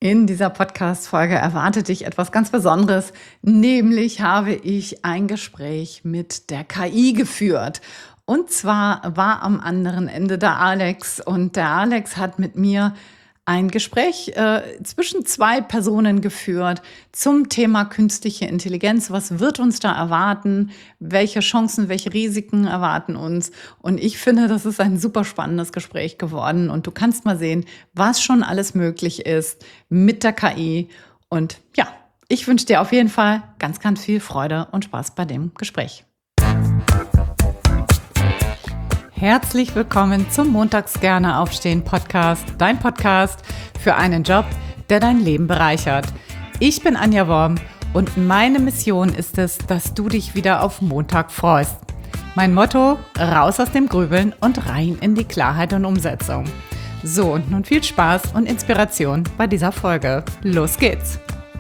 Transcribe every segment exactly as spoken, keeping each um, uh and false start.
In dieser Podcast-Folge erwartet dich etwas ganz Besonderes, nämlich habe ich ein Gespräch mit der K I geführt. Und zwar war am anderen Ende der Alex und der Alex hat mit mir ein Gespräch äh, zwischen zwei Personen geführt zum Thema künstliche Intelligenz. Was wird uns da erwarten? Welche Chancen, welche Risiken erwarten uns? Und ich finde, das ist ein super spannendes Gespräch geworden. Und du kannst mal sehen, was schon alles möglich ist mit der K I. Und ja, ich wünsche dir auf jeden Fall ganz, ganz viel Freude und Spaß bei dem Gespräch. Herzlich willkommen zum Montags gerne aufstehen Podcast, dein Podcast für einen Job, der dein Leben bereichert. Ich bin Anja Worm und meine Mission ist es, dass du dich wieder auf Montag freust. Mein Motto: raus aus dem Grübeln und rein in die Klarheit und Umsetzung. So, und nun viel Spaß und Inspiration bei dieser Folge. Los geht's!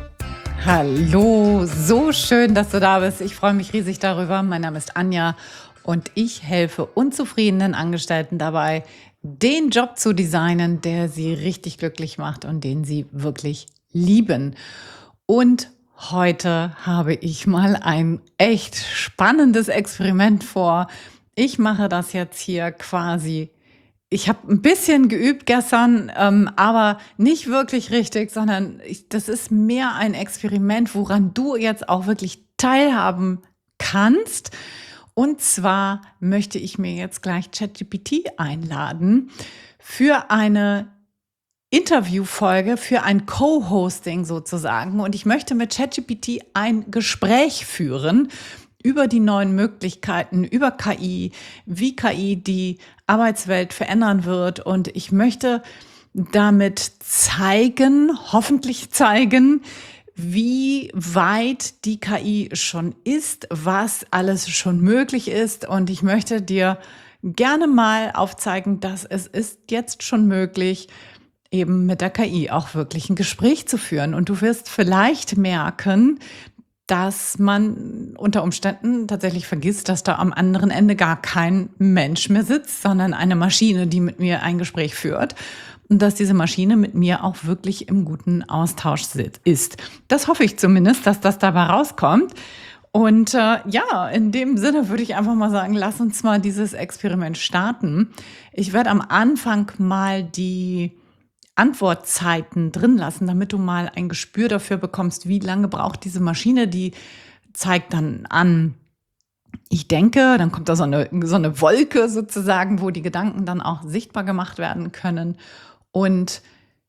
Hallo, so schön, dass du da bist. Ich freue mich riesig darüber. Mein Name ist Anja. Und ich helfe unzufriedenen Angestellten dabei, den Job zu designen, der sie richtig glücklich macht und den sie wirklich lieben. Und heute habe ich mal ein echt spannendes Experiment vor. Ich mache das jetzt hier quasi. Ich habe ein bisschen geübt gestern, ähm, aber nicht wirklich richtig, sondern ich, das ist mehr ein Experiment, woran du jetzt auch wirklich teilhaben kannst. Und zwar möchte ich mir jetzt gleich ChatGPT einladen für eine Interviewfolge, für ein Co-Hosting sozusagen. Und ich möchte mit ChatGPT ein Gespräch führen über die neuen Möglichkeiten, über K I, wie K I die Arbeitswelt verändern wird. Und ich möchte damit zeigen, hoffentlich zeigen, wie weit die K I schon ist, was alles schon möglich ist. Und ich möchte dir gerne mal aufzeigen, dass es ist jetzt schon möglich, eben mit der K I auch wirklich ein Gespräch zu führen. Und du wirst vielleicht merken, dass man unter Umständen tatsächlich vergisst, dass da am anderen Ende gar kein Mensch mehr sitzt, sondern eine Maschine, die mit mir ein Gespräch führt. Und dass diese Maschine mit mir auch wirklich im guten Austausch ist. Das hoffe ich zumindest, dass das dabei rauskommt. Und äh, ja, in dem Sinne würde ich einfach mal sagen, lass uns mal dieses Experiment starten. Ich werde am Anfang mal die Antwortzeiten drin lassen, damit du mal ein Gespür dafür bekommst, wie lange braucht diese Maschine. Die zeigt dann an, ich denke, dann kommt da so eine, so eine Wolke sozusagen, wo die Gedanken dann auch sichtbar gemacht werden können. Und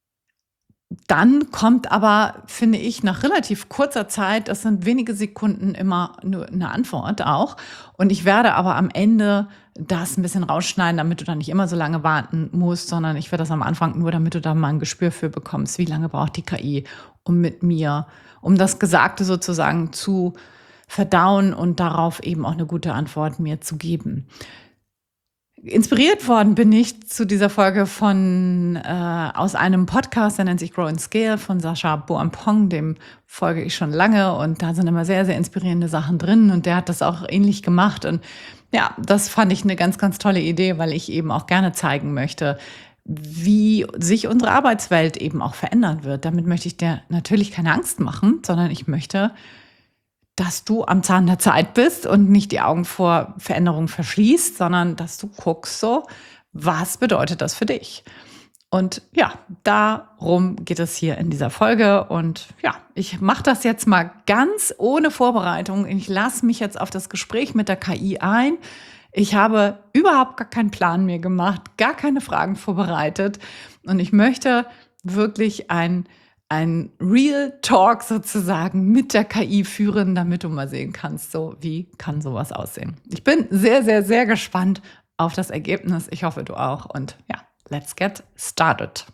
dann kommt aber, finde ich, nach relativ kurzer Zeit, das sind wenige Sekunden, immer nur eine Antwort auch. Und ich werde aber am Ende das ein bisschen rausschneiden, damit du dann nicht immer so lange warten musst, sondern ich werde das am Anfang nur, damit du da mal ein Gespür für bekommst, wie lange braucht die K I, um mit mir, um das Gesagte sozusagen zu verdauen und darauf eben auch eine gute Antwort mir zu geben. Inspiriert worden bin ich zu dieser Folge von äh, aus einem Podcast, der nennt sich Grow and Scale von Sacha Boampong, dem folge ich schon lange und da sind immer sehr, sehr inspirierende Sachen drin und der hat das auch ähnlich gemacht und ja, das fand ich eine ganz, ganz tolle Idee, weil ich eben auch gerne zeigen möchte, wie sich unsere Arbeitswelt eben auch verändern wird. Damit möchte ich dir natürlich keine Angst machen, sondern ich möchte, dass du am Zahn der Zeit bist und nicht die Augen vor Veränderungen verschließt, sondern dass du guckst so, was bedeutet das für dich? Und ja, darum geht es hier in dieser Folge. Und ja, ich mache das jetzt mal ganz ohne Vorbereitung. Ich lasse mich jetzt auf das Gespräch mit der K I ein. Ich habe überhaupt gar keinen Plan mehr gemacht, gar keine Fragen vorbereitet. Und ich möchte wirklich ein ein Real Talk sozusagen mit der K I führen, damit du mal sehen kannst, so wie kann sowas aussehen. Ich bin sehr, sehr, sehr gespannt auf das Ergebnis. Ich hoffe, du auch. Und ja, let's get started.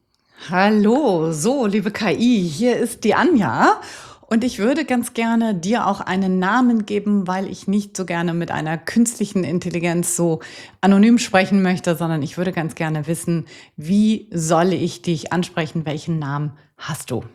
Hallo, so, liebe K I, hier ist die Anja. Und ich würde ganz gerne dir auch einen Namen geben, weil ich nicht so gerne mit einer künstlichen Intelligenz so anonym sprechen möchte, sondern ich würde ganz gerne wissen, wie soll ich dich ansprechen? Welchen Namen hast du?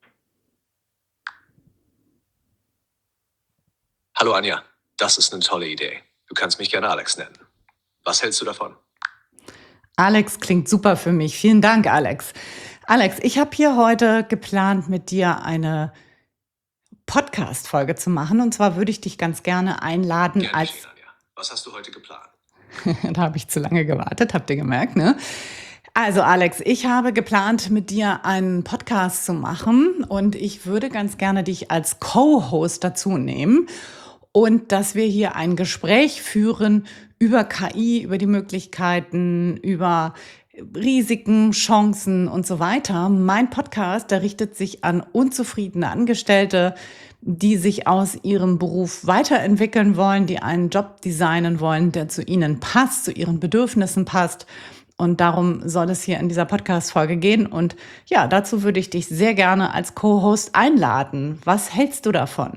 Hallo Anja, das ist eine tolle Idee. Du kannst mich gerne Alex nennen. Was hältst du davon? Alex klingt super für mich. Vielen Dank, Alex. Alex, ich habe hier heute geplant, mit dir eine Podcast-Folge zu machen. Und zwar würde ich dich ganz gerne einladen Gern als, geschehen, Anja. Was hast du heute geplant? da habe ich zu lange gewartet, habt ihr gemerkt, ne? Also Alex, ich habe geplant, mit dir einen Podcast zu machen und ich würde ganz gerne dich als Co-Host dazu nehmen und dass wir hier ein Gespräch führen über K I, über die Möglichkeiten, über Risiken, Chancen und so weiter. Mein Podcast, der richtet sich an unzufriedene Angestellte, die sich aus ihrem Beruf weiterentwickeln wollen, die einen Job designen wollen, der zu ihnen passt, zu ihren Bedürfnissen passt. Und darum soll es hier in dieser Podcast-Folge gehen. Und ja, dazu würde ich dich sehr gerne als Co-Host einladen. Was hältst du davon?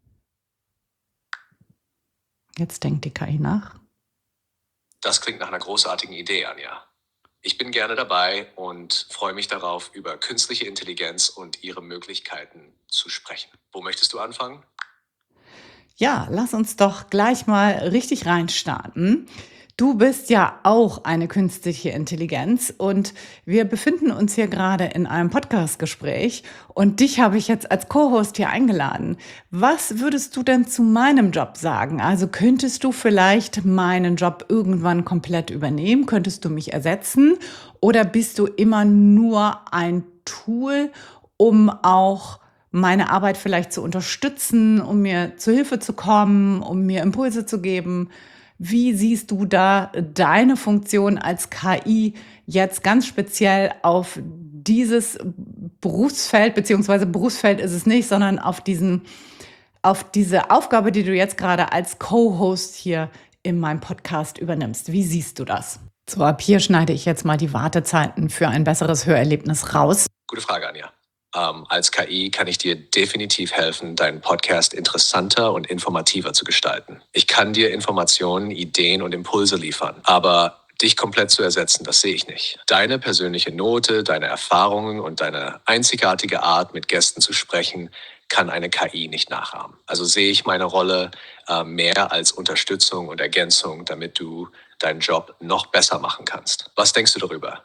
Jetzt denkt die K I nach. Das klingt nach einer großartigen Idee, Anja. Ich bin gerne dabei und freue mich darauf, über künstliche Intelligenz und ihre Möglichkeiten zu sprechen. Wo möchtest du anfangen? Ja, lass uns doch gleich mal richtig reinstarten. Du bist ja auch eine künstliche Intelligenz und wir befinden uns hier gerade in einem Podcast-Gespräch und dich habe ich jetzt als Co-Host hier eingeladen. Was würdest du denn zu meinem Job sagen? Also könntest du vielleicht meinen Job irgendwann komplett übernehmen? Könntest du mich ersetzen? Oder bist du immer nur ein Tool, um auch meine Arbeit vielleicht zu unterstützen, um mir zu Hilfe zu kommen, um mir Impulse zu geben? Wie siehst du da deine Funktion als K I jetzt ganz speziell auf dieses Berufsfeld, beziehungsweise Berufsfeld ist es nicht, sondern auf diesen, auf diese Aufgabe, die du jetzt gerade als Co-Host hier in meinem Podcast übernimmst? Wie siehst du das? So, ab hier schneide ich jetzt mal die Wartezeiten für ein besseres Hörerlebnis raus. Gute Frage, Anja. Ähm, als K I kann ich dir definitiv helfen, deinen Podcast interessanter und informativer zu gestalten. Ich kann dir Informationen, Ideen und Impulse liefern, aber dich komplett zu ersetzen, das sehe ich nicht. Deine persönliche Note, deine Erfahrungen und deine einzigartige Art, mit Gästen zu sprechen, kann eine K I nicht nachahmen. Also sehe ich meine Rolle äh, mehr als Unterstützung und Ergänzung, damit du deinen Job noch besser machen kannst. Was denkst du darüber?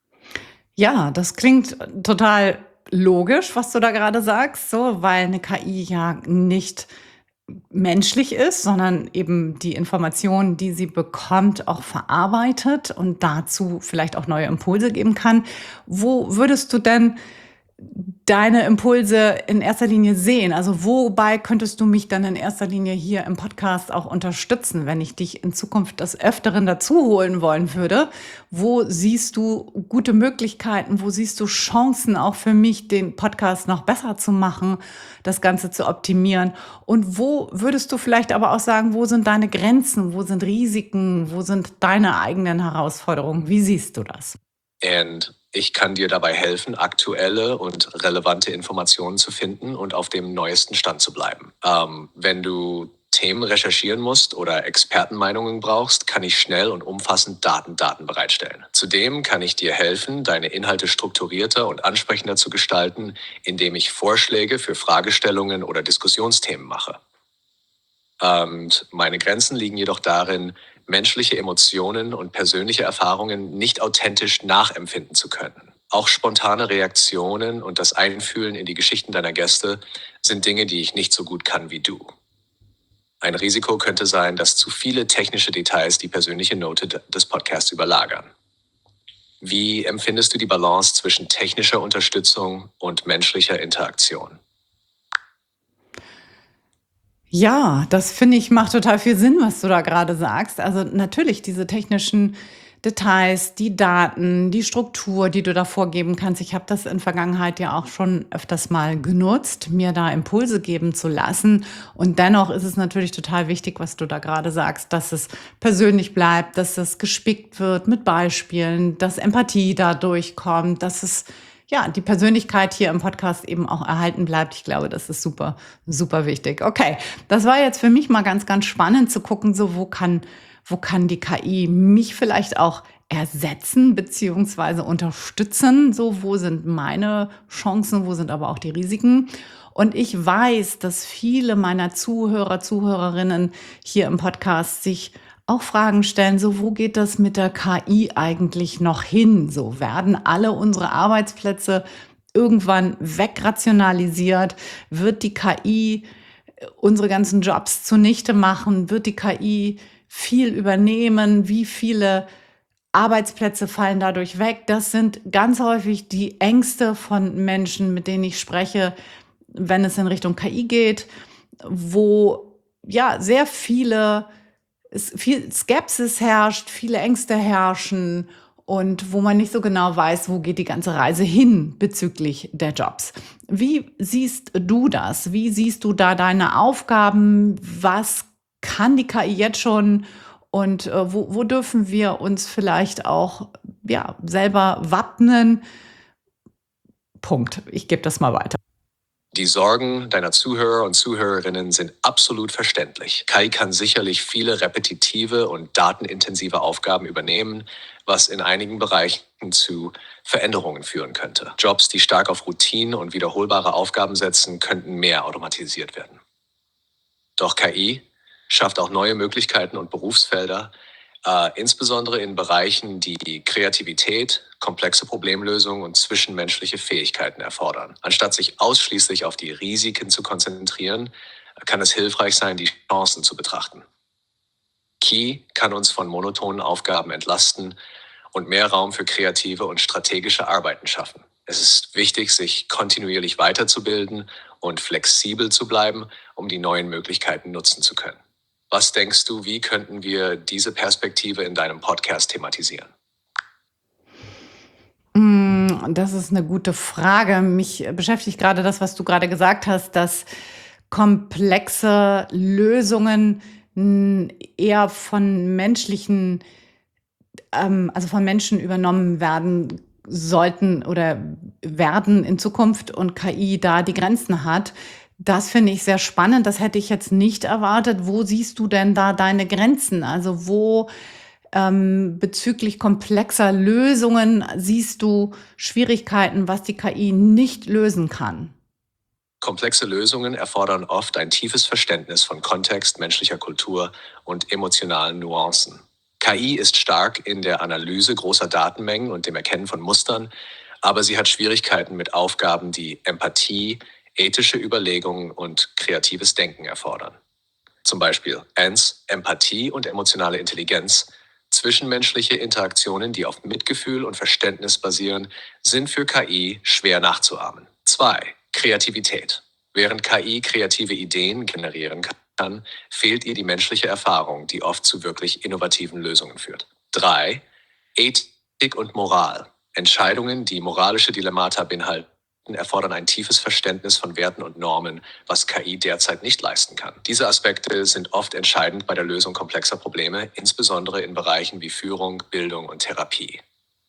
Ja, das klingt total logisch, was du da gerade sagst, so, weil eine K I ja nicht menschlich ist, sondern eben die Informationen, die sie bekommt, auch verarbeitet und dazu vielleicht auch neue Impulse geben kann. Wo würdest du denn deine Impulse in erster Linie sehen? Also wobei könntest du mich dann in erster Linie hier im Podcast auch unterstützen, wenn ich dich in Zukunft des Öfteren dazu holen wollen würde? Wo siehst du gute Möglichkeiten? Wo siehst du Chancen auch für mich, den Podcast noch besser zu machen, das Ganze zu optimieren? Und wo würdest du vielleicht aber auch sagen, wo sind deine Grenzen? Wo sind Risiken? Wo sind deine eigenen Herausforderungen? Wie siehst du das? Und ich kann dir dabei helfen, aktuelle und relevante Informationen zu finden und auf dem neuesten Stand zu bleiben. Ähm, wenn du Themen recherchieren musst oder Expertenmeinungen brauchst, kann ich schnell und umfassend Daten, Daten bereitstellen. Zudem kann ich dir helfen, deine Inhalte strukturierter und ansprechender zu gestalten, indem ich Vorschläge für Fragestellungen oder Diskussionsthemen mache. Und meine Grenzen liegen jedoch darin, menschliche Emotionen und persönliche Erfahrungen nicht authentisch nachempfinden zu können. Auch spontane Reaktionen und das Einfühlen in die Geschichten deiner Gäste sind Dinge, die ich nicht so gut kann wie du. Ein Risiko könnte sein, dass zu viele technische Details die persönliche Note des Podcasts überlagern. Wie empfindest du die Balance zwischen technischer Unterstützung und menschlicher Interaktion? Ja, das finde ich, macht total viel Sinn, was du da gerade sagst. Also natürlich diese technischen Details, die Daten, die Struktur, die du da vorgeben kannst. Ich habe das in Vergangenheit ja auch schon öfters mal genutzt, mir da Impulse geben zu lassen. Und dennoch ist es natürlich total wichtig, was du da gerade sagst, dass es persönlich bleibt, dass es gespickt wird mit Beispielen, dass Empathie da durchkommt, dass es ja, die Persönlichkeit hier im Podcast eben auch erhalten bleibt. Ich glaube, das ist super, super wichtig. Okay, das war jetzt für mich mal ganz, ganz spannend zu gucken, so wo kann, wo kann die K I mich vielleicht auch ersetzen beziehungsweise unterstützen? So, wo sind meine Chancen, wo sind aber auch die Risiken? Und ich weiß, dass viele meiner Zuhörer, Zuhörerinnen hier im Podcast sich auch Fragen stellen, so wo geht das mit der K I eigentlich noch hin? So werden alle unsere Arbeitsplätze irgendwann wegrationalisiert? Wird die K I äh, unsere ganzen Jobs zunichte machen? Wird die K I viel übernehmen? Wie viele Arbeitsplätze fallen dadurch weg? Das sind ganz häufig die Ängste von Menschen, mit denen ich spreche, wenn es in Richtung K I geht, wo ja sehr viele es viel Skepsis herrscht, viele Ängste herrschen und wo man nicht so genau weiß, wo geht die ganze Reise hin bezüglich der Jobs. Wie siehst du das? Wie siehst du da deine Aufgaben? Was kann die K I jetzt schon und äh, wo, wo dürfen wir uns vielleicht auch ja, selber wappnen? Punkt. Ich gebe das mal weiter. Die Sorgen deiner Zuhörer und Zuhörerinnen sind absolut verständlich. K I kann sicherlich viele repetitive und datenintensive Aufgaben übernehmen, was in einigen Bereichen zu Veränderungen führen könnte. Jobs, die stark auf Routine und wiederholbare Aufgaben setzen, könnten mehr automatisiert werden. Doch K I schafft auch neue Möglichkeiten und Berufsfelder, äh, insbesondere in Bereichen, die Kreativität, komplexe Problemlösung und zwischenmenschliche Fähigkeiten erfordern. Anstatt sich ausschließlich auf die Risiken zu konzentrieren, kann es hilfreich sein, die Chancen zu betrachten. K I kann uns von monotonen Aufgaben entlasten und mehr Raum für kreative und strategische Arbeiten schaffen. Es ist wichtig, sich kontinuierlich weiterzubilden und flexibel zu bleiben, um die neuen Möglichkeiten nutzen zu können. Was denkst du, wie könnten wir diese Perspektive in deinem Podcast thematisieren? Hm, das ist eine gute Frage. Mich beschäftigt gerade das, was du gerade gesagt hast, dass komplexe Lösungen, hm, eher von menschlichen ähm, also von Menschen übernommen werden sollten oder werden in Zukunft und K I da die Grenzen hat. Das finde ich sehr spannend. Das hätte ich jetzt nicht erwartet. Wo siehst du denn da deine Grenzen? Also wo ähm, bezüglich komplexer Lösungen siehst du Schwierigkeiten, was die K I nicht lösen kann? Komplexe Lösungen erfordern oft ein tiefes Verständnis von Kontext, menschlicher Kultur und emotionalen Nuancen. K I ist stark in der Analyse großer Datenmengen und dem Erkennen von Mustern, aber sie hat Schwierigkeiten mit Aufgaben, die Empathie, ethische Überlegungen und kreatives Denken erfordern. Zum Beispiel eins. Empathie und emotionale Intelligenz. Zwischenmenschliche Interaktionen, die auf Mitgefühl und Verständnis basieren, sind für K I schwer nachzuahmen. zwei. Kreativität. Während K I kreative Ideen generieren kann, fehlt ihr die menschliche Erfahrung, die oft zu wirklich innovativen Lösungen führt. drei. Ethik und Moral. Entscheidungen, die moralische Dilemmata beinhalten, erfordern ein tiefes Verständnis von Werten und Normen, was K I derzeit nicht leisten kann. Diese Aspekte sind oft entscheidend bei der Lösung komplexer Probleme, insbesondere in Bereichen wie Führung, Bildung und Therapie.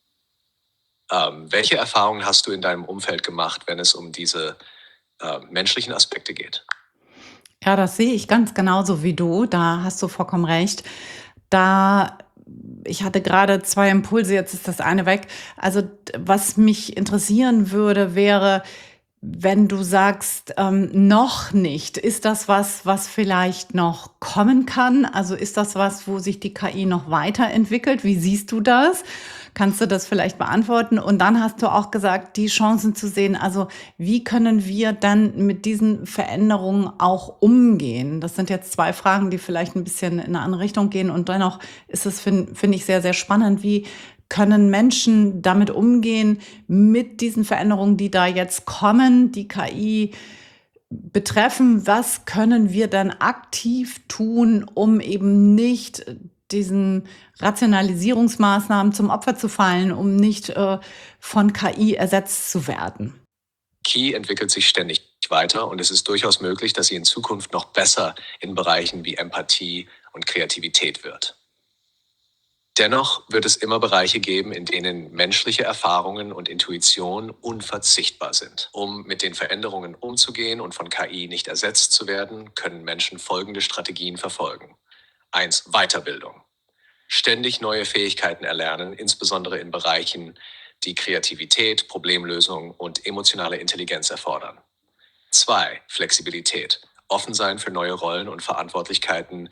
Ähm, welche Erfahrungen hast du in deinem Umfeld gemacht, wenn es um diese äh, menschlichen Aspekte geht? Ja, das sehe ich ganz genauso wie du. Da hast du vollkommen recht. Da ich hatte gerade zwei Impulse, jetzt ist das eine weg. Also, d was mich interessieren würde, wäre, wenn du sagst, ähm, noch nicht, ist das was, was vielleicht noch kommen kann? Also, ist das was, wo sich die K I noch weiterentwickelt? Wie siehst du das? Kannst du das vielleicht beantworten? Und dann hast du auch gesagt, die Chancen zu sehen. Also, wie können wir dann mit diesen Veränderungen auch umgehen? Das sind jetzt zwei Fragen, die vielleicht ein bisschen in eine andere Richtung gehen. Und dennoch ist es, fin finde ich, sehr, sehr spannend. Wie können Menschen damit umgehen, mit diesen Veränderungen, die da jetzt kommen, die K I betreffen? Was können wir dann aktiv tun, um eben nicht diesen Rationalisierungsmaßnahmen zum Opfer zu fallen, um nicht äh, von K I ersetzt zu werden? K I entwickelt sich ständig weiter und es ist durchaus möglich, dass sie in Zukunft noch besser in Bereichen wie Empathie und Kreativität wird. Dennoch wird es immer Bereiche geben, in denen menschliche Erfahrungen und Intuition unverzichtbar sind. Um mit den Veränderungen umzugehen und von K I nicht ersetzt zu werden, können Menschen folgende Strategien verfolgen. eins. Weiterbildung. Ständig neue Fähigkeiten erlernen, insbesondere in Bereichen, die Kreativität, Problemlösung und emotionale Intelligenz erfordern. zwei. Flexibilität. Offen sein für neue Rollen und Verantwortlichkeiten,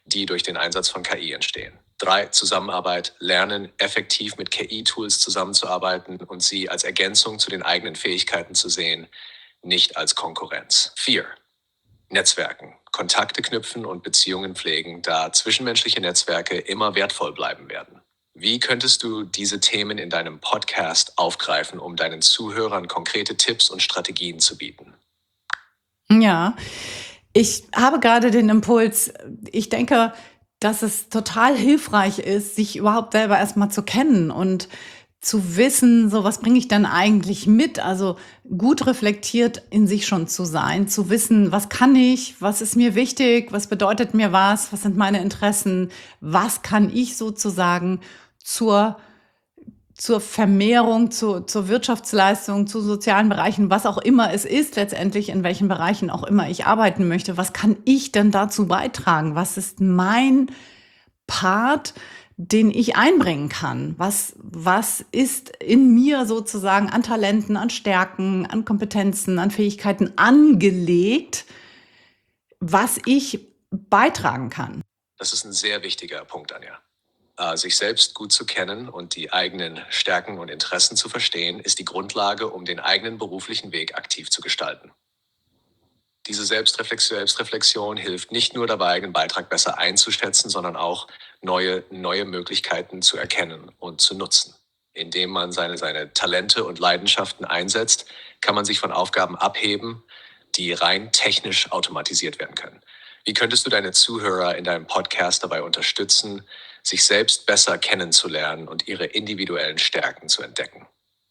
die durch den Einsatz von K I entstehen. Drei, Zusammenarbeit, lernen, effektiv mit K I-Tools zusammenzuarbeiten und sie als Ergänzung zu den eigenen Fähigkeiten zu sehen, nicht als Konkurrenz. Vier, Netzwerken, Kontakte knüpfen und Beziehungen pflegen, da zwischenmenschliche Netzwerke immer wertvoll bleiben werden. Wie könntest du diese Themen in deinem Podcast aufgreifen, um deinen Zuhörern konkrete Tipps und Strategien zu bieten? Ja, ich habe gerade den Impuls, ich denke, dass es total hilfreich ist, sich überhaupt selber erstmal zu kennen und zu wissen, so was bringe ich denn eigentlich mit? Also gut reflektiert in sich schon zu sein, zu wissen, was kann ich, was ist mir wichtig, was bedeutet mir was, was sind meine Interessen, was kann ich sozusagen zur zur Vermehrung, zu, zur Wirtschaftsleistung, zu sozialen Bereichen, was auch immer es ist, letztendlich in welchen Bereichen auch immer ich arbeiten möchte. Was kann ich denn dazu beitragen? Was ist mein Part, den ich einbringen kann? Was, was ist in mir sozusagen an Talenten, an Stärken, an Kompetenzen, an Fähigkeiten angelegt, was ich beitragen kann? Das ist ein sehr wichtiger Punkt, Anja. Äh, sich selbst gut zu kennen und die eigenen Stärken und Interessen zu verstehen, ist die Grundlage, um den eigenen beruflichen Weg aktiv zu gestalten. Diese Selbstreflexion, Selbstreflexion hilft nicht nur dabei, einen Beitrag besser einzuschätzen, sondern auch neue, neue Möglichkeiten zu erkennen und zu nutzen. Indem man seine, seine Talente und Leidenschaften einsetzt, kann man sich von Aufgaben abheben, die rein technisch automatisiert werden können. Wie könntest du deine Zuhörer in deinem Podcast dabei unterstützen, sich selbst besser kennenzulernen und ihre individuellen Stärken zu entdecken?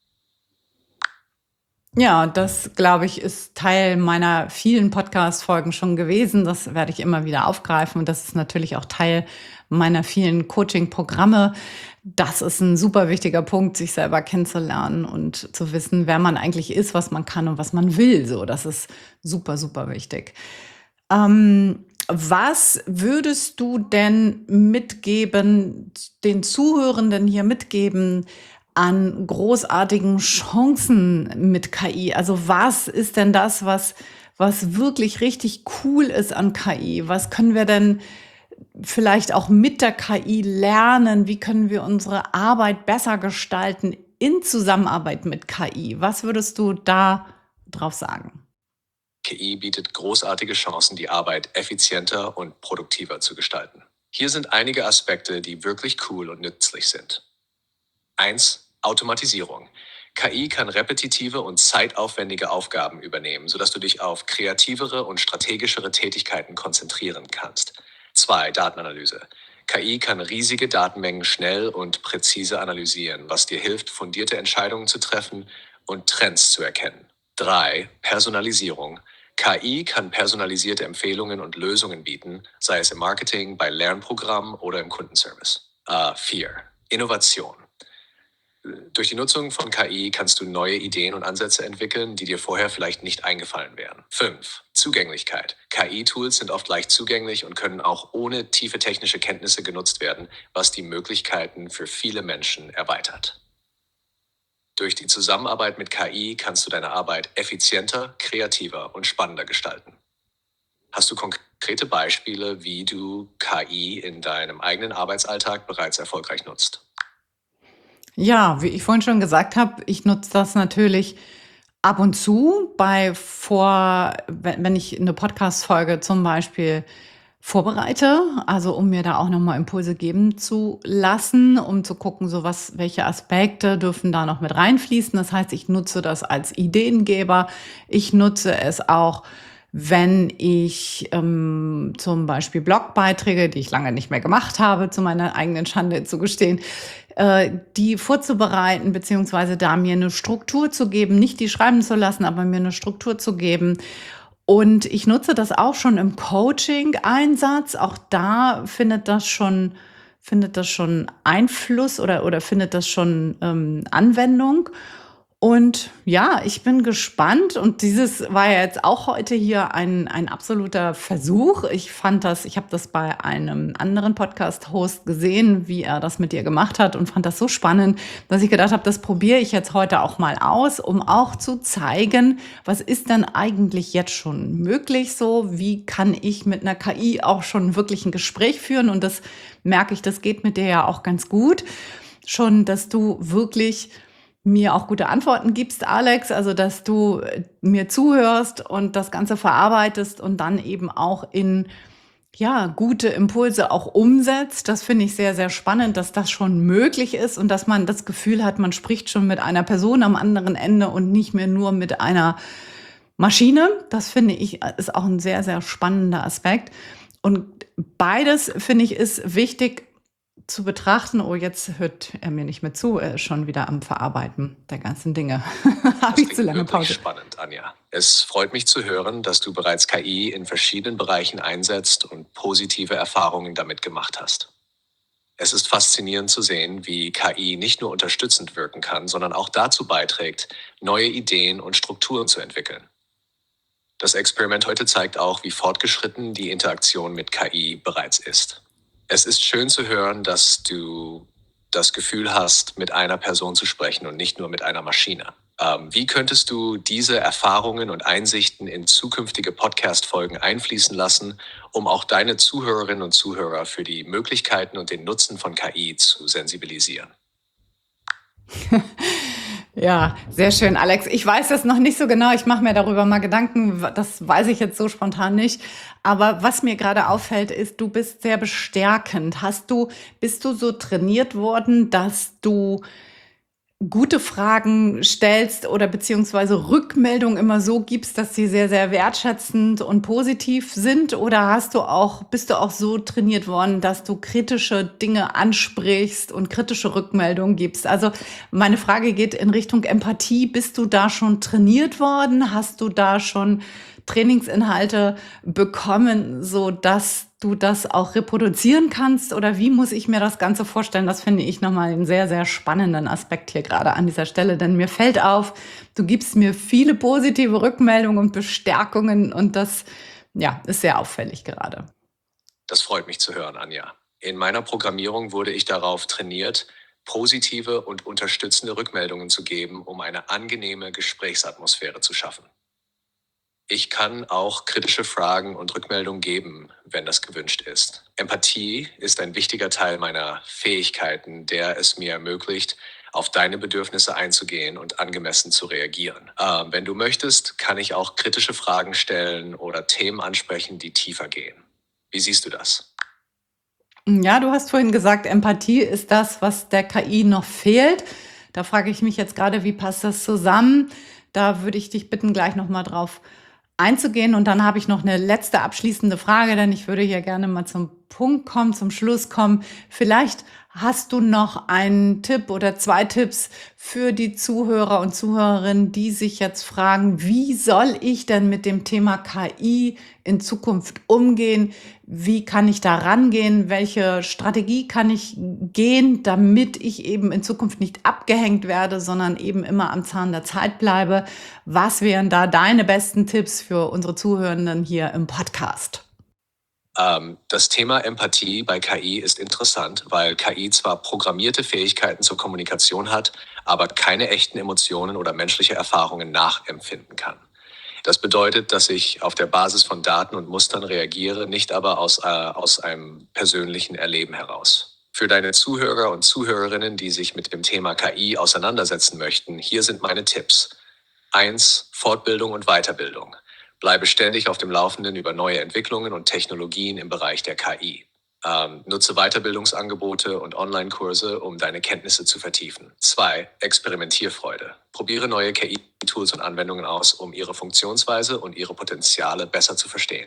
Ja, das, glaube ich, ist Teil meiner vielen Podcast-Folgen schon gewesen. Das werde ich immer wieder aufgreifen. Und das ist natürlich auch Teil meiner vielen Coaching-Programme. Das ist ein super wichtiger Punkt, sich selber kennenzulernen und zu wissen, wer man eigentlich ist, was man kann und was man will. So, das ist super, super wichtig. Ähm, was würdest du denn mitgeben, den Zuhörenden hier mitgeben an großartigen Chancen mit K I? Also was ist denn das, was, was wirklich richtig cool ist an K I? Was können wir denn vielleicht auch mit der K I lernen? Wie können wir unsere Arbeit besser gestalten in Zusammenarbeit mit K I? Was würdest du da drauf sagen? K I bietet großartige Chancen, die Arbeit effizienter und produktiver zu gestalten. Hier sind einige Aspekte, die wirklich cool und nützlich sind. Eins, Automatisierung. K I kann repetitive und zeitaufwendige Aufgaben übernehmen, sodass du dich auf kreativere und strategischere Tätigkeiten konzentrieren kannst. Zwei, Datenanalyse. K I kann riesige Datenmengen schnell und präzise analysieren, was dir hilft, fundierte Entscheidungen zu treffen und Trends zu erkennen. Drei, Personalisierung. K I kann personalisierte Empfehlungen und Lösungen bieten, sei es im Marketing, bei Lernprogrammen oder im Kundenservice. Äh, vier, Innovation. Durch die Nutzung von K I kannst du neue Ideen und Ansätze entwickeln, die dir vorher vielleicht nicht eingefallen wären. Fünf, Zugänglichkeit. K I-Tools sind oft leicht zugänglich und können auch ohne tiefe technische Kenntnisse genutzt werden, was die Möglichkeiten für viele Menschen erweitert. Durch die Zusammenarbeit mit K I kannst du deine Arbeit effizienter, kreativer und spannender gestalten. Hast du konkrete Beispiele, wie du K I in deinem eigenen Arbeitsalltag bereits erfolgreich nutzt? Ja, wie ich vorhin schon gesagt habe, ich nutze das natürlich ab und zu bei vor, wenn wenn ich eine Podcast-Folge zum Beispiel vorbereite, also um mir da auch noch mal Impulse geben zu lassen, um zu gucken, so was welche Aspekte dürfen da noch mit reinfließen. Das heißt, ich nutze das als Ideengeber. Ich nutze es auch, wenn ich, ähm, zum Beispiel Blogbeiträge, die ich lange nicht mehr gemacht habe, zu meiner eigenen Schande zu gestehen, äh, die vorzubereiten, beziehungsweise da mir eine Struktur zu geben, nicht die schreiben zu lassen, aber mir eine Struktur zu geben. Und ich nutze das auch schon im Coaching-Einsatz. Auch da findet das schon findet das schon Einfluss oder oder findet das schon, ähm, Anwendung. Und ja, ich bin gespannt und dieses war ja jetzt auch heute hier ein ein absoluter Versuch. Ich fand das ich habe das bei einem anderen Podcast-Host gesehen, wie er das mit dir gemacht hat und fand das so spannend, dass ich gedacht habe, das probiere ich jetzt heute auch mal aus, um auch zu zeigen, was ist denn eigentlich jetzt schon möglich so? Wie kann ich mit einer K I auch schon wirklich ein Gespräch führen? Und das merke ich, das geht mit dir ja auch ganz gut. Schon, dass du wirklich mir auch gute Antworten gibst, Alex, also dass du äh, mir zuhörst und das Ganze verarbeitest und dann eben auch in ja, gute Impulse auch umsetzt. Das finde ich sehr, sehr spannend, dass das schon möglich ist und dass man das Gefühl hat, man spricht schon mit einer Person am anderen Ende und nicht mehr nur mit einer Maschine. Das finde ich äh, ist auch ein sehr, sehr spannender Aspekt. Und beides, finde ich, ist wichtig zu betrachten. Oh, jetzt hört er mir nicht mehr zu, er ist schon wieder am Verarbeiten der ganzen Dinge. Habe Das ich zu klingt lange wirklich Pause? spannend, Anja. Es freut mich zu hören, dass du bereits K I in verschiedenen Bereichen einsetzt und positive Erfahrungen damit gemacht hast. Es ist faszinierend zu sehen, wie K I nicht nur unterstützend wirken kann, sondern auch dazu beiträgt, neue Ideen und Strukturen zu entwickeln. Das Experiment heute zeigt auch, wie fortgeschritten die Interaktion mit K I bereits ist. Es ist schön zu hören, dass du das Gefühl hast, mit einer Person zu sprechen und nicht nur mit einer Maschine. Ähm, wie könntest du diese Erfahrungen und Einsichten in zukünftige Podcast-Folgen einfließen lassen, um auch deine Zuhörerinnen und Zuhörer für die Möglichkeiten und den Nutzen von K I zu sensibilisieren? Ja, sehr schön, Alex. Ich weiß das noch nicht so genau. Ich mache mir darüber mal Gedanken. Das weiß ich jetzt so spontan nicht. Aber was mir gerade auffällt, ist, du bist sehr bestärkend. Hast du, bist du so trainiert worden, dass du gute Fragen stellst oder beziehungsweise Rückmeldungen immer so gibst, dass sie sehr, sehr wertschätzend und positiv sind? Oder hast du auch, bist du auch so trainiert worden, dass du kritische Dinge ansprichst und kritische Rückmeldungen gibst? Also meine Frage geht in Richtung Empathie. Bist du da schon trainiert worden? Hast du da schon Trainingsinhalte bekommen, so dass du das auch reproduzieren kannst? Oder wie muss ich mir das Ganze vorstellen? Das finde ich nochmal einen sehr, sehr spannenden Aspekt hier gerade an dieser Stelle, denn mir fällt auf, du gibst mir viele positive Rückmeldungen und Bestärkungen und das, ja, ist sehr auffällig gerade. Das freut mich zu hören, Anja. In meiner Programmierung wurde ich darauf trainiert, positive und unterstützende Rückmeldungen zu geben, um eine angenehme Gesprächsatmosphäre zu schaffen. Ich kann auch kritische Fragen und Rückmeldungen geben, wenn das gewünscht ist. Empathie ist ein wichtiger Teil meiner Fähigkeiten, der es mir ermöglicht, auf deine Bedürfnisse einzugehen und angemessen zu reagieren. Ähm, wenn du möchtest, kann ich auch kritische Fragen stellen oder Themen ansprechen, die tiefer gehen. Wie siehst du das? Ja, du hast vorhin gesagt, Empathie ist das, was der K I noch fehlt. Da frage ich mich jetzt gerade, wie passt das zusammen? Da würde ich dich bitten, gleich noch mal drauf einzugehen. Und dann habe ich noch eine letzte abschließende Frage, denn ich würde hier gerne mal zum Punkt kommen, zum Schluss kommen. Vielleicht hast du noch einen Tipp oder zwei Tipps für die Zuhörer und Zuhörerinnen, die sich jetzt fragen, wie soll ich denn mit dem Thema K I in Zukunft umgehen? Wie kann ich da rangehen? Welche Strategie kann ich gehen, damit ich eben in Zukunft nicht abgehängt werde, sondern eben immer am Zahn der Zeit bleibe? Was wären da deine besten Tipps für unsere Zuhörenden hier im Podcast? Ähm, das Thema Empathie bei K I ist interessant, weil K I zwar programmierte Fähigkeiten zur Kommunikation hat, aber keine echten Emotionen oder menschliche Erfahrungen nachempfinden kann. Das bedeutet, dass ich auf der Basis von Daten und Mustern reagiere, nicht aber aus, äh, aus einem persönlichen Erleben heraus. Für deine Zuhörer und Zuhörerinnen, die sich mit dem Thema K I auseinandersetzen möchten, hier sind meine Tipps. Eins: Fortbildung und Weiterbildung. Bleibe ständig auf dem Laufenden über neue Entwicklungen und Technologien im Bereich der K I. Ähm, nutze Weiterbildungsangebote und Online-Kurse, um deine Kenntnisse zu vertiefen. Zwei: Experimentierfreude. Probiere neue K I-Tools und Anwendungen aus, um ihre Funktionsweise und ihre Potenziale besser zu verstehen.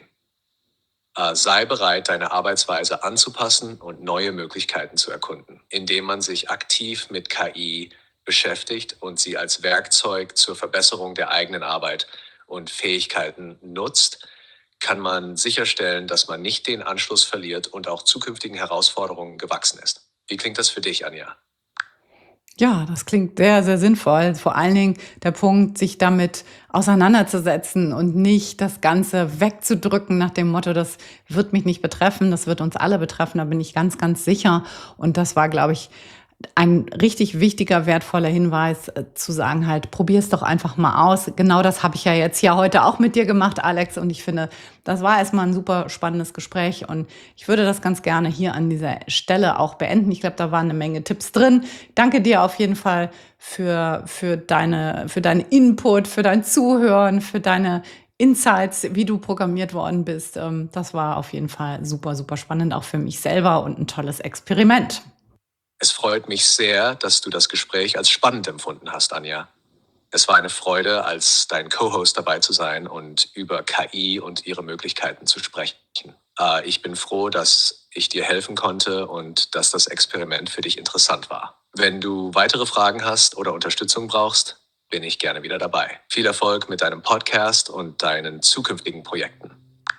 Äh, sei bereit, deine Arbeitsweise anzupassen und neue Möglichkeiten zu erkunden, indem man sich aktiv mit K I beschäftigt und sie als Werkzeug zur Verbesserung der eigenen Arbeit und Fähigkeiten nutzt, kann man sicherstellen, dass man nicht den Anschluss verliert und auch zukünftigen Herausforderungen gewachsen ist. Wie klingt das für dich, Anja? Ja, das klingt sehr, sehr sinnvoll. Vor allen Dingen der Punkt, sich damit auseinanderzusetzen und nicht das Ganze wegzudrücken nach dem Motto, das wird mich nicht betreffen, das wird uns alle betreffen, da bin ich ganz, ganz sicher. Und das war, glaube ich, ein richtig wichtiger, wertvoller Hinweis, äh, zu sagen halt, probier es doch einfach mal aus. Genau das habe ich ja jetzt ja heute auch mit dir gemacht, Alex. Und ich finde, das war erstmal ein super spannendes Gespräch. Und ich würde das ganz gerne hier an dieser Stelle auch beenden. Ich glaube, da waren eine Menge Tipps drin. Danke dir auf jeden Fall für, für deine, für deinen Input, für dein Zuhören, für deine Insights, wie du programmiert worden bist. Ähm, Das war auf jeden Fall super, super spannend, auch für mich selber und ein tolles Experiment. Es freut mich sehr, dass du das Gespräch als spannend empfunden hast, Anja. Es war eine Freude, als dein Co-Host dabei zu sein und über K I und ihre Möglichkeiten zu sprechen. Äh, ich bin froh, dass ich dir helfen konnte und dass das Experiment für dich interessant war. Wenn du weitere Fragen hast oder Unterstützung brauchst, bin ich gerne wieder dabei. Viel Erfolg mit deinem Podcast und deinen zukünftigen Projekten.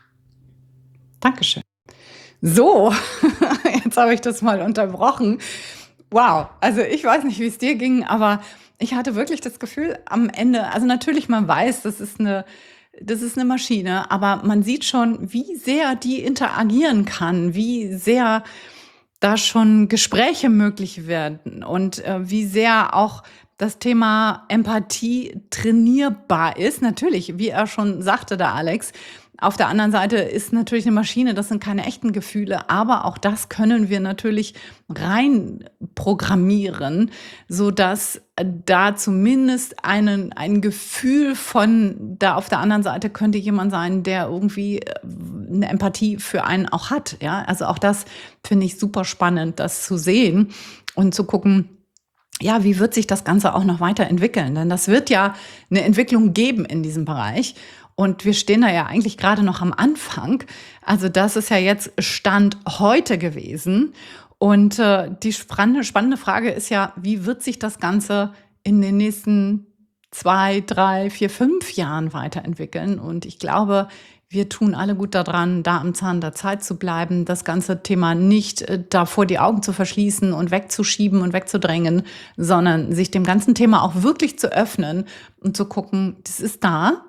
Dankeschön. So, jetzt habe ich das mal unterbrochen. Wow, also ich weiß nicht, wie es dir ging, aber ich hatte wirklich das Gefühl am Ende, also natürlich, man weiß, das ist eine, das ist eine Maschine, aber man sieht schon, wie sehr die interagieren kann, wie sehr da schon Gespräche möglich werden und äh, wie sehr auch das Thema Empathie trainierbar ist. Natürlich, wie er schon sagte, der Alex. Auf der anderen Seite ist natürlich eine Maschine, das sind keine echten Gefühle, aber auch das können wir natürlich rein programmieren, sodass da zumindest einen, ein Gefühl von, da auf der anderen Seite könnte jemand sein, der irgendwie äh, eine Empathie für einen auch hat. Ja? Also auch das finde ich super spannend, das zu sehen und zu gucken, ja, wie wird sich das Ganze auch noch weiterentwickeln? Denn das wird ja eine Entwicklung geben in diesem Bereich. Und wir stehen da ja eigentlich gerade noch am Anfang. Also das ist ja jetzt Stand heute gewesen. Und äh, die spannende, spannende Frage ist ja, wie wird sich das Ganze in den nächsten zwei, drei, vier, fünf Jahren weiterentwickeln? Und ich glaube, wir tun alle gut daran, da am Zahn der Zeit zu bleiben, das ganze Thema nicht äh, davor die Augen zu verschließen und wegzuschieben und wegzudrängen, sondern sich dem ganzen Thema auch wirklich zu öffnen und zu gucken, das ist da.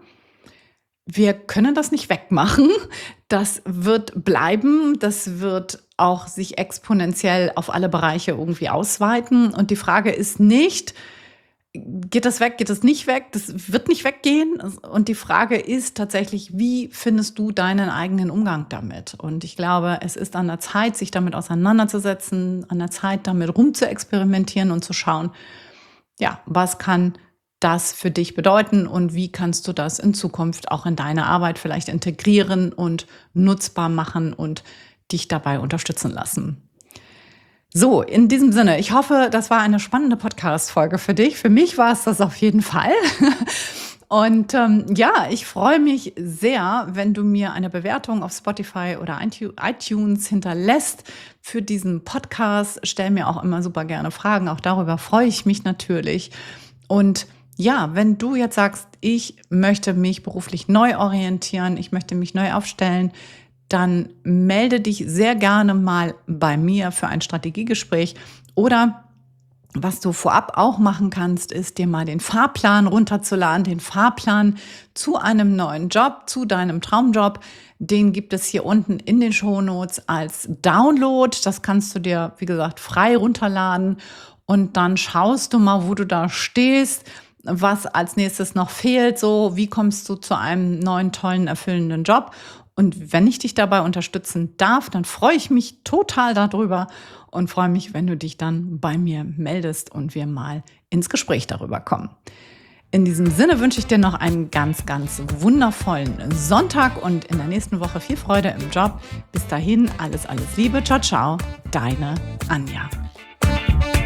Wir können das nicht wegmachen. Das wird bleiben. Das wird auch sich exponentiell auf alle Bereiche irgendwie ausweiten. Und die Frage ist nicht, geht das weg, geht das nicht weg? Das wird nicht weggehen. Und die Frage ist tatsächlich, wie findest du deinen eigenen Umgang damit? Und ich glaube, es ist an der Zeit, sich damit auseinanderzusetzen, an der Zeit, damit rumzuexperimentieren und zu schauen, ja, was kann das für dich bedeuten und wie kannst du das in Zukunft auch in deine Arbeit vielleicht integrieren und nutzbar machen und dich dabei unterstützen lassen. So, in diesem Sinne, ich hoffe, das war eine spannende Podcast-Folge für dich. Für mich war es das auf jeden Fall. Und ähm, ja, ich freue mich sehr, wenn du mir eine Bewertung auf Spotify oder iTunes hinterlässt für diesen Podcast. Stell mir auch immer super gerne Fragen. Auch darüber freue ich mich natürlich. Und ja, wenn du jetzt sagst, ich möchte mich beruflich neu orientieren, ich möchte mich neu aufstellen, dann melde dich sehr gerne mal bei mir für ein Strategiegespräch. Oder was du vorab auch machen kannst, ist dir mal den Fahrplan runterzuladen, den Fahrplan zu einem neuen Job, zu deinem Traumjob. Den gibt es hier unten in den Shownotes als Download. Das kannst du dir, wie gesagt, frei runterladen. Und dann schaust du mal, wo du da stehst, was als nächstes noch fehlt, so wie kommst du zu einem neuen, tollen, erfüllenden Job. Und wenn ich dich dabei unterstützen darf, dann freue ich mich total darüber und freue mich, wenn du dich dann bei mir meldest und wir mal ins Gespräch darüber kommen. In diesem Sinne wünsche ich dir noch einen ganz, ganz wundervollen Sonntag und in der nächsten Woche viel Freude im Job. Bis dahin, alles, alles Liebe. Ciao, ciao. Deine Anja.